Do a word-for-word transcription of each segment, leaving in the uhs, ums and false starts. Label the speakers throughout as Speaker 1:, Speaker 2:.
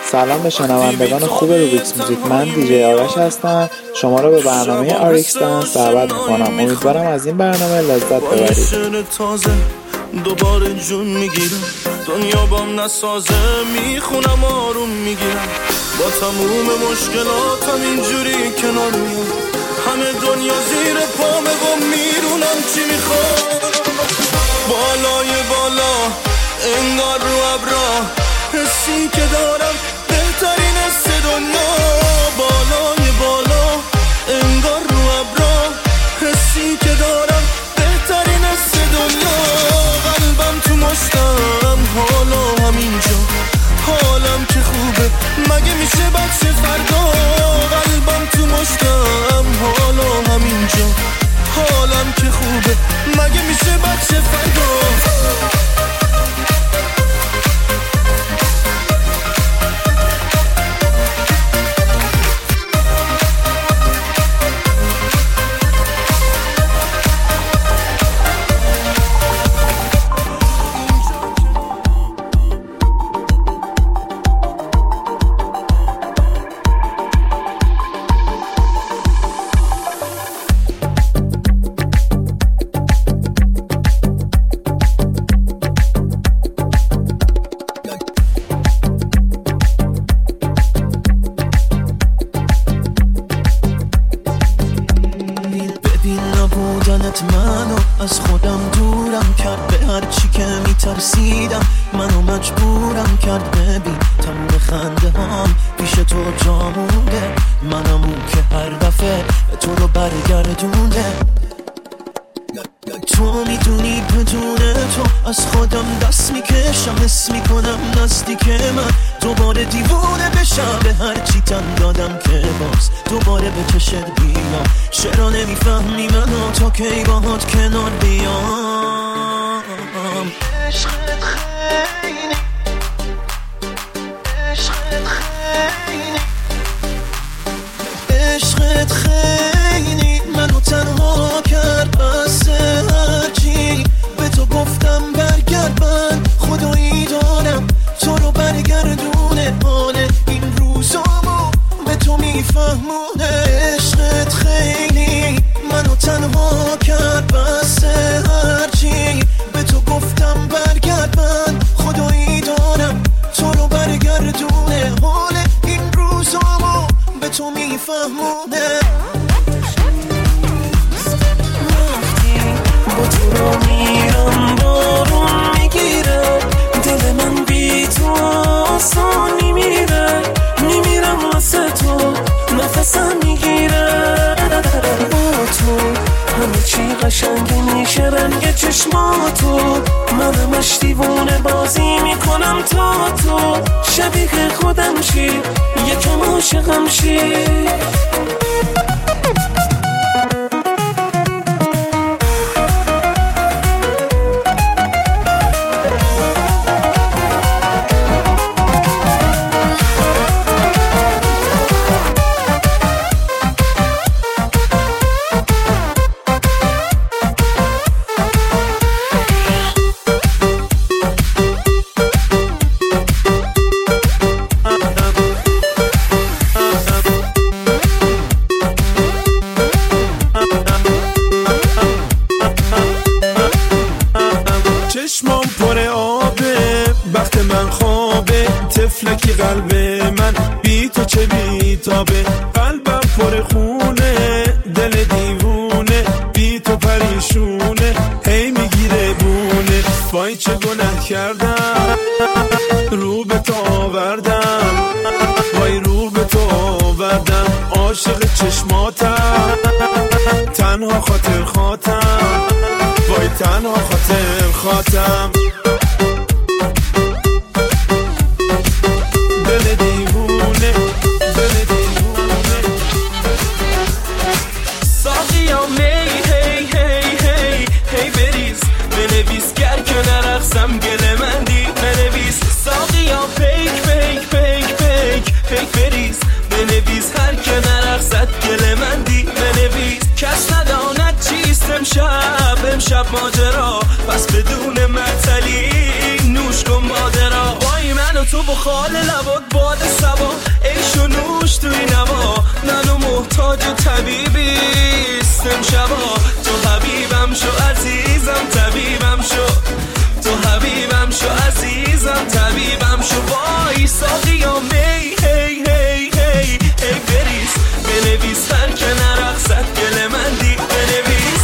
Speaker 1: سلام به شنوندگان خوب روبیکس موزیک. من دیجی آرش هستم. شما رو به برنامه آریکس دنس دعوت میکنم. امیدوارم از این برنامه لذت ببرید.
Speaker 2: دوباره جون میگیرم، دنیا بام نسازه، میخونم آروم میگیرم، با تموم مشکلاتم اینجوری کنار میام، همه دنیا زیر پامه و میرونم چی میخوام. بالای بالا انگار رو ابرا، حسی که دارم بهترین حس دنیا. بالای بالا انگار رو ابرا، حسی که دارم بهترین حس دنیا. قلبم تو مشتم حالا همینجا، حالم که خوبه مگه میشه بچه فردا. قلبم تو مشتم حالا همینجا، حالم که خوبه مگه میشه بچه فردا. منو از خودم دورم کرد، به هر چی که میترسیدم منو مجبورم کرد. ببین تمام خنده هام پیش تو جا مونده، منم اون که هر دفعه تو رو برگردونده. تو میدونی بدون تو از خودم دست میکشم، حس میکنم نزدیک من دوباره دیوونه بشم. به هر چی تن دادم که باز دوباره به چشت بیام. چرا نمیفهمی منو تا کی باهات کنار بیام. عشقت خیلی عشقت خیلی عشقت خیلی منو تنها کرد. بس هرچی به تو گفتم برگرد، من خدایی دارم تو رو برگردونه. حال این روزامو به تو میفهمونه. عشقت خیلی منو تنها کرد. بس هرچی به تو گفتم برگرد، من خدایی دارم تو رو برگردونه. حال این روزامو به تو میفهمونه. با تو رو میرم بارون میگیره، دل من بی تو آسان میمیره. میمیرم واسه تو نفسم میگیره. با تو همه چی قشنگ میشه، رنگ چشماتو منمش دیوونه بازی میکنم تا تو شبیه خودم شی، یکم عاشقم شی.
Speaker 3: چشمام پر آبه، وقت من خوابه، تفلکی قلب من بی تو چه بیتابه. قلبم پر خونه، دل دیوونه، بی تو پریشونه، هی میگیره بونه. وای چه گناه کردم رو به تو آوردم، وای رو به تو آوردم. عاشق چشماتم تنها خاطر خاطم، وای تنها خاطر خاطم. دل دیوونه دل دیوونه.
Speaker 2: ساقیا می هی هی هی هی بریز، بنویس گر که نرقصم گله مندی بنویس. ساقیا پیک پیک پیک پیک پیک بریز، بنویس هر که نرقصد گله مندی بنویس. کس نداند چیست امشب امشب ماجرا، پس بدون معطلی نوش کن مادرا. وای من و تو و خال لبات باد سبا عیش و نوش توی نما منو محتاج طبیبیست امشبا تو حبیبم شو عزیزم طبیبم شو تو حبیبم شو عزیزم طبیبم شو وای ساقیا می هی هی هی هی بریز بنویس هر که نرقصد گل من دی بنویس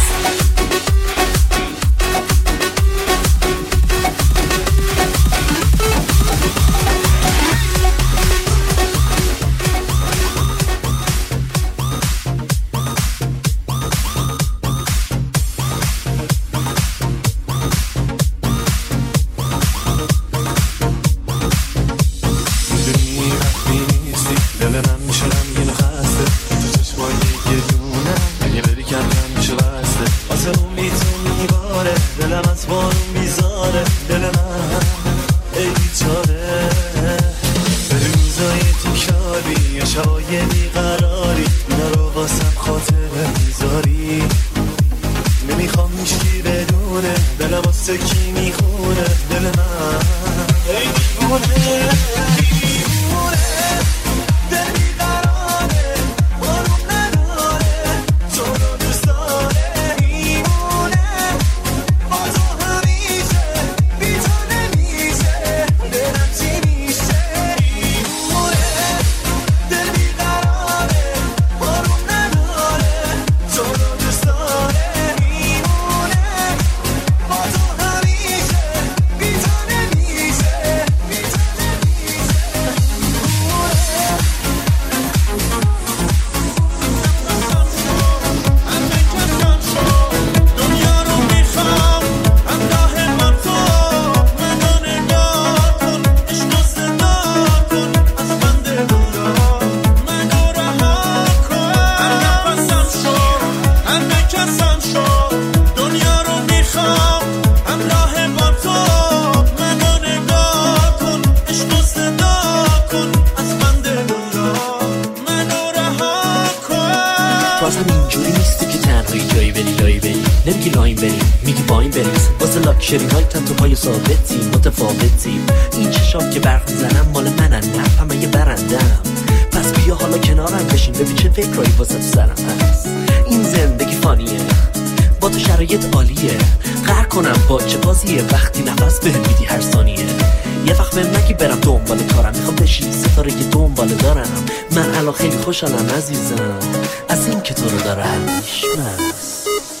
Speaker 4: شری هایتن تو پای ثابتی متفاوتی این چشام که برق میزنم مال منن نه همه یه برندم پس بیا حالا کنارم بشین ببین چه فکرایی واسه تو سرم هست این زندگی فانیه با تو شرایط عالیه قهر کنم با چه بازیه وقتی نفس بهم میدی هر ثانیه یه وقت بهم نگی برم دنبال کارم میخوام بشی ستاره که دنبال دارم من الان خیلی خوشحالم عزیزم از این که تو رو دارم میشناس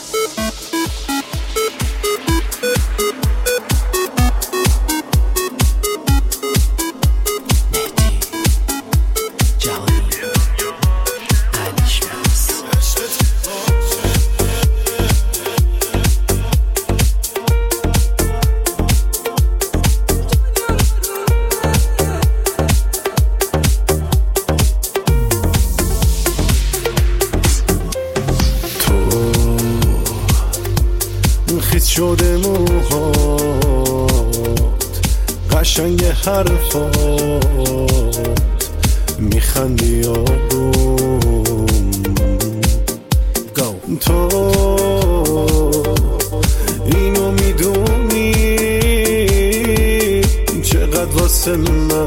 Speaker 3: شده موهات قشنگ حرفات میخندی آروم تو اینو میدونی چقدر واسه من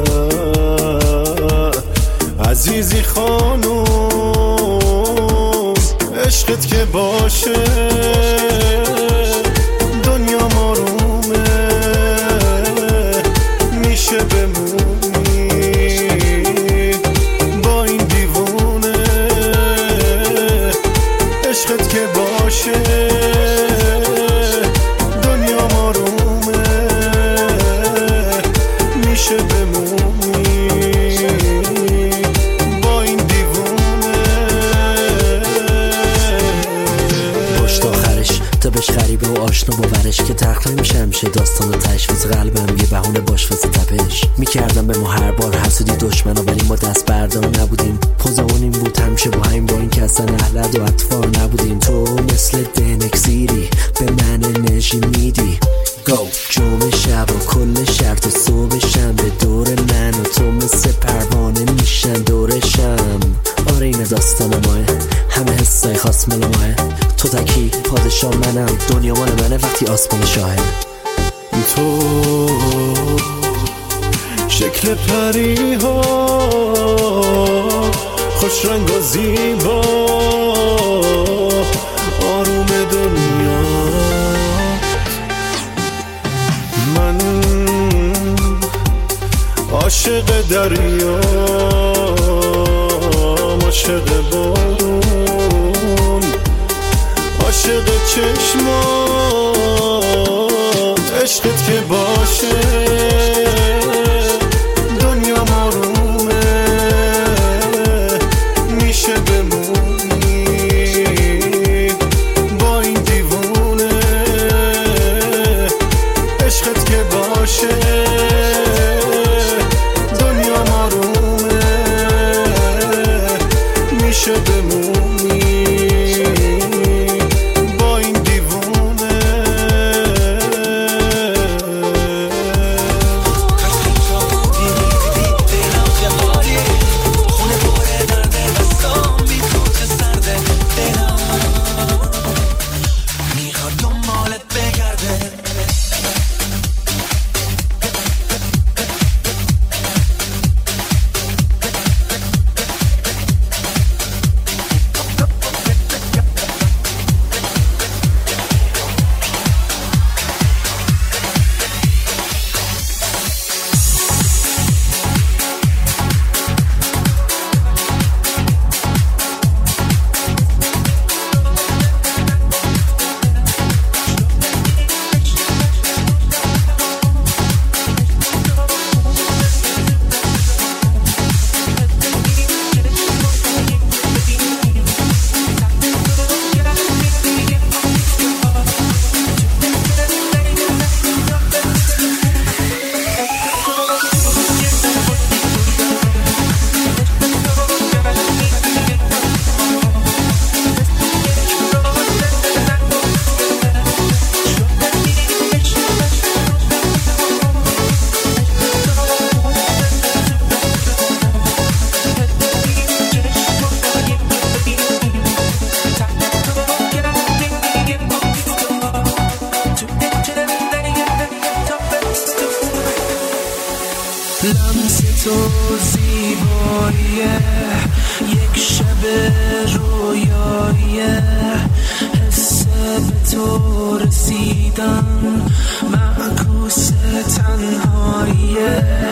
Speaker 3: عزیزی خانوم عشقت که باشه دنیا مارومه میشه بمونی با این دیوونه عشقت که باشه دنیا مارومه میشه بمونی با این دیوونه
Speaker 4: پشت آخرش تا بهش غریبه و آشنا باورش که تخت نمیشه همیشه داستان و تش واسه قلبم یه بهونه باش واسه تپش میکردم به ما هر بار حسودی دشمنا ولی ما دست بردار نبودیم پوزمون این بود همیشه با همین با این که اصلا اهلد و اطفال نبودیم تو مثل دنکسیری به من انرژی میدی گو جمعه شب و کل شرط و صبح شنبه دور من و تو مثل پروانه میشن دورشم آره این داستان ماه همه حسای خاص مال ماه تو تکی پادشاه منم دنیا مال منه وقتی آسمان شاهه
Speaker 3: تو شکل پری ها خوش رنگ و زیبا آروم دنیا من عاشق دریا عاشق بارون عاشق چشمات عشقت که باشه دنیا آرومه میشه بمونی با این دیوونه عشقت که باشه دنیا آرومه میشه بمونی با این دیوونه لمس تو زیباییه یک شب رویاییه حس به تو رسیدن معکوس تنهاییه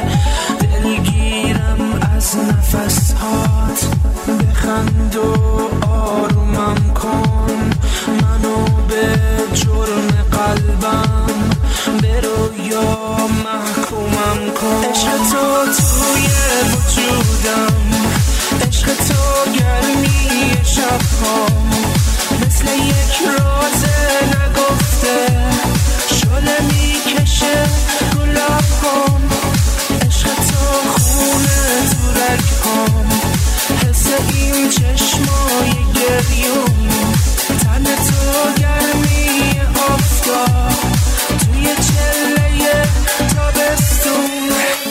Speaker 3: دلگیرم از نفسهات بخند و آرومم کن منو به جرم قلبم به رویا محکومم کن عشق تو توی وجودم عشق تو گرمی شبهام مثل یک راز نگفته شله میکشه گلابم عشق تو خونه تو رگهام حس این چشمای گریون تن تو گرمی آفتاب توی چله تابستون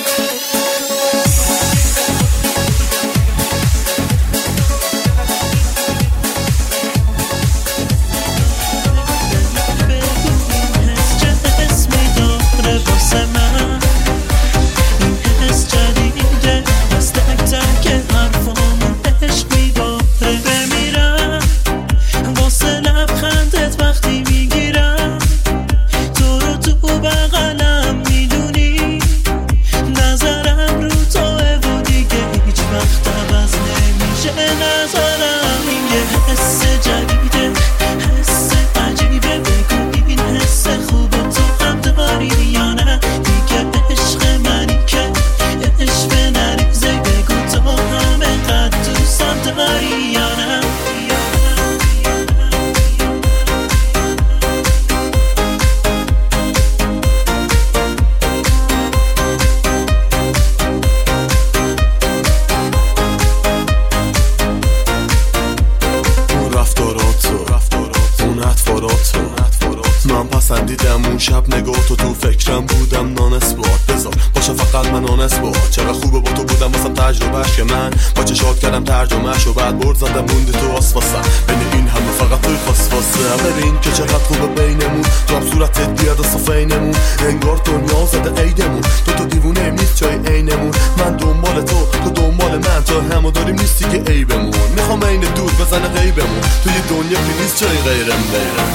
Speaker 5: پسندیدم اون شب نگاه تو تو فکرم بودم نان اثبات بذار باشه فقط من آن اثبات چقدر خوبه با تو بودم واسم تجربهش که من با چشات کردم ترجمهش و بعد برد زدم موندی تو آسفاسم بین این همه فقط توی خاصفاسه ببین که چقدر خوبه بینمون تو هم صورتت بیاد و صفینمون انگار دنیا زده عیدمون تو تو دیوونه نیست جای عینمون من دنبال تو تو دنبال من تا همو داریم نیستی که عیبمون میخوام این دور بزنه غیبمون توی دنیا که نیست جای غیرم غیرم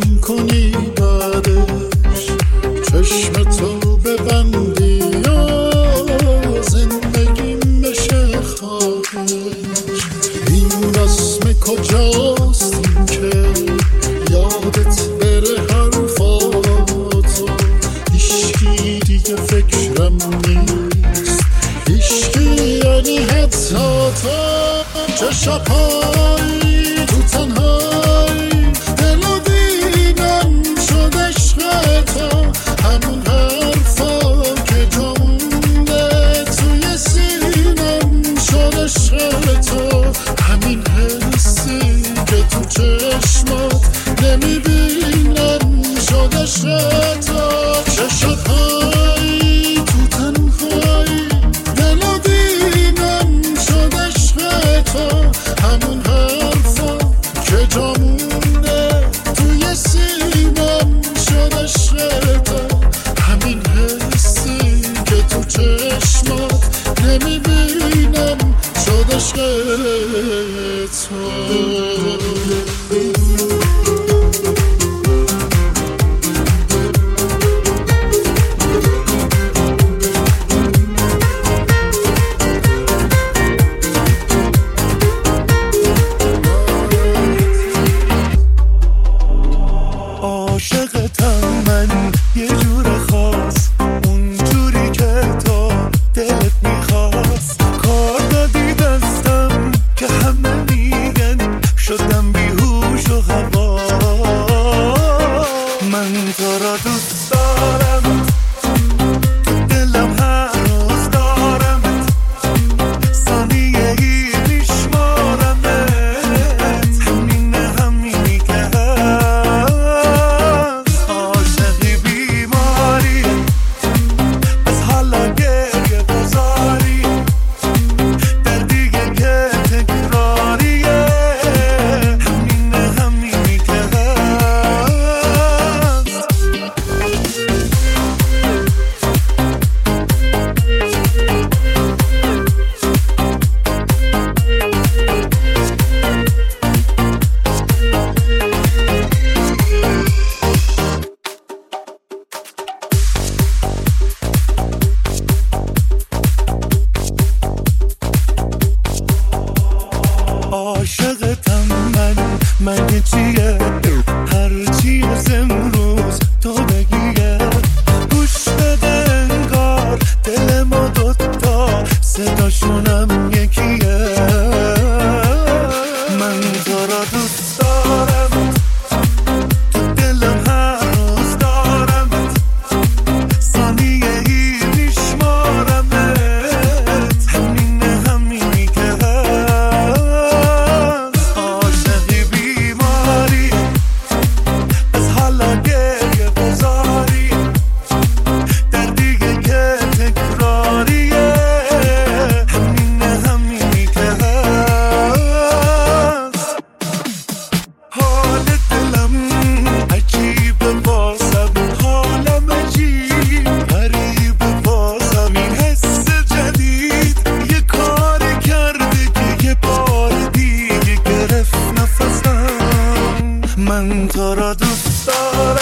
Speaker 6: گم کنی بعدش چشم تو ببندی یا زندگیم بشه خواهش این رسم کجاست این که یادت بره حرفاتو هیچکی دیگه فکرم نیست هیچکی یعنی حتی تو چه شبهایی تو تنهایی دلو دیدم شد عشق تو همون حرفا که جا مونده توی سینم شد عشق تو همین حسی که تو چشمات نمیبینم شد عشق تو چه شبهایی تو تنهایی دلو دیدم شد عشق تو همون حرفا که جا مونده توی سینم شد عشق تو همین حسی که تو چشمات نمیبینم شد عشق تو
Speaker 2: عاشقتم من یه جور خاص اونجوری که تو دلت میخواست کار دادی دستم که همه میگن شدم بیهوش و هوا من تو را دوست دارم تو دلم هر روز دارمت ثانیه ای میشمارمت همین همینی که هست عاشقی بیماری از حالا گریه بزاری در دیگه که تکراریه همین همینی که هست عاشقتم من من چیه هر چی از امروز تو بگیه گوش بده انگار دل ما دوتا صداشونم یکیه من تو را دوست دارم تو دلم هر روز دارمت ثانیه ای میشمارمت همین همینی که هست عاشقی بیماری از حالا گریه بزاری در دیگه که تکراریه همین همینی که هست حال دلم عجیبه بازم حالم عجیب غریبه بازم این حس جدید یه کاری کرده که یه بار دیگه گرفت نفسم من تو را دوست دارم